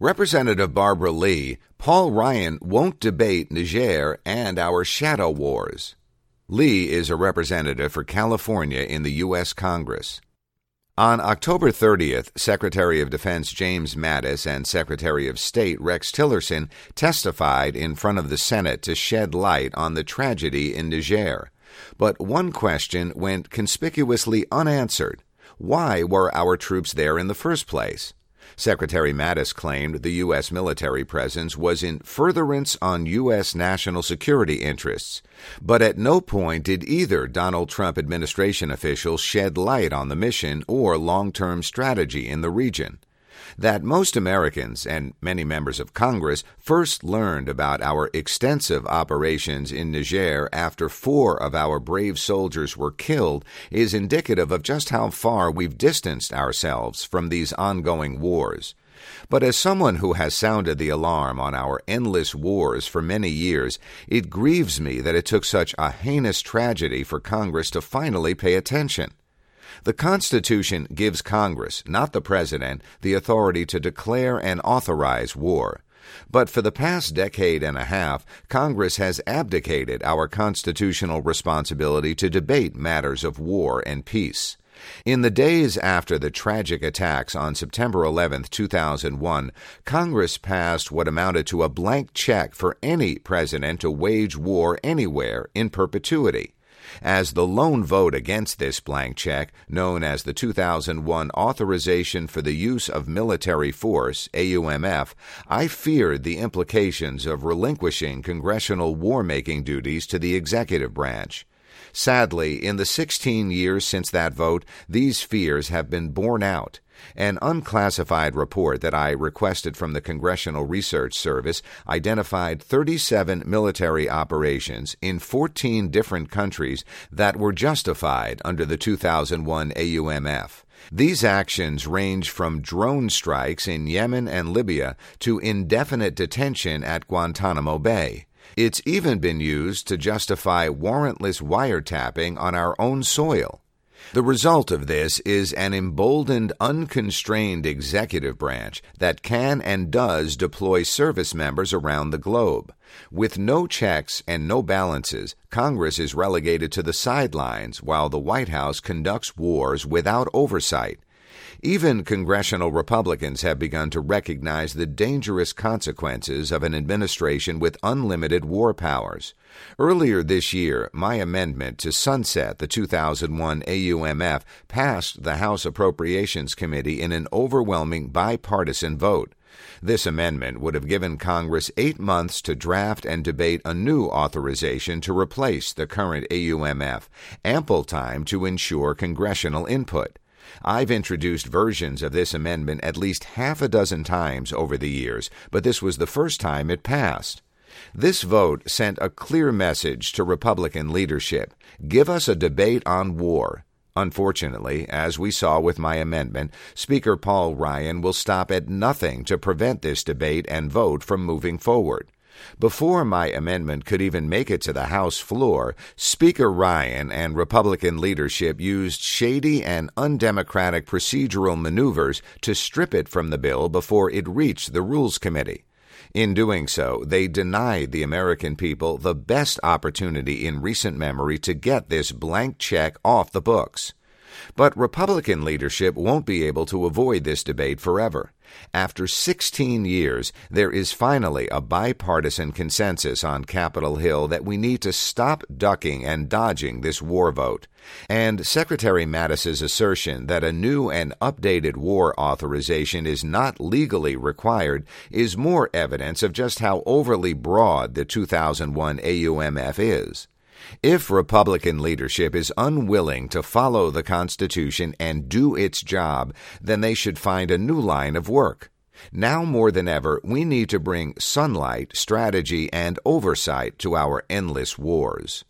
Representative Barbara Lee, Paul Ryan won't debate Niger and our shadow wars. Lee is a representative for California in the U.S. Congress. On October 30th, Secretary of Defense James Mattis and Secretary of State Rex Tillerson testified in front of the Senate to shed light on the tragedy in Niger. But one question went conspicuously unanswered. Why were our troops there in the first place? Secretary Mattis claimed the U.S. military presence was in furtherance on U.S. national security interests, but at no point did either Donald Trump administration officials shed light on the mission or long-term strategy in the region. That most Americans and many members of Congress first learned about our extensive operations in Niger after 4 of our brave soldiers were killed is indicative of just how far we've distanced ourselves from these ongoing wars. But as someone who has sounded the alarm on our endless wars for many years, it grieves me that it took such a heinous tragedy for Congress to finally pay attention. The Constitution gives Congress, not the President, the authority to declare and authorize war. But for the past decade and a half, Congress has abdicated our constitutional responsibility to debate matters of war and peace. In the days after the tragic attacks on September 11, 2001, Congress passed what amounted to a blank check for any president to wage war anywhere in perpetuity. As the lone vote against this blank check, known as the 2001 Authorization for the Use of Military Force, AUMF, I feared the implications of relinquishing congressional war-making duties to the executive branch. Sadly, in the 16 years since that vote, these fears have been borne out. An unclassified report that I requested from the Congressional Research Service identified 37 military operations in 14 different countries that were justified under the 2001 AUMF. These actions range from drone strikes in Yemen and Libya to indefinite detention at Guantanamo Bay. It's even been used to justify warrantless wiretapping on our own soil. The result of this is an emboldened, unconstrained executive branch that can and does deploy service members around the globe. With no checks and no balances, Congress is relegated to the sidelines while the White House conducts wars without oversight. Even congressional Republicans have begun to recognize the dangerous consequences of an administration with unlimited war powers. Earlier this year, my amendment to sunset the 2001 AUMF passed the House Appropriations Committee in an overwhelming bipartisan vote. This amendment would have given Congress 8 months to draft and debate a new authorization to replace the current AUMF, ample time to ensure congressional input. I've introduced versions of this amendment at least half a dozen times over the years, but this was the first time it passed. This vote sent a clear message to Republican leadership. Give us a debate on war. Unfortunately, as we saw with my amendment, Speaker Paul Ryan will stop at nothing to prevent this debate and vote from moving forward. Before my amendment could even make it to the House floor, Speaker Ryan and Republican leadership used shady and undemocratic procedural maneuvers to strip it from the bill before it reached the Rules Committee. In doing so, they denied the American people the best opportunity in recent memory to get this blank check off the books. But Republican leadership won't be able to avoid this debate forever. After 16 years, there is finally a bipartisan consensus on Capitol Hill that we need to stop ducking and dodging this war vote. And Secretary Mattis's assertion that a new and updated war authorization is not legally required is more evidence of just how overly broad the 2001 AUMF is. If Republican leadership is unwilling to follow the Constitution and do its job, then they should find a new line of work. Now more than ever, we need to bring sunlight, strategy, and oversight to our endless wars.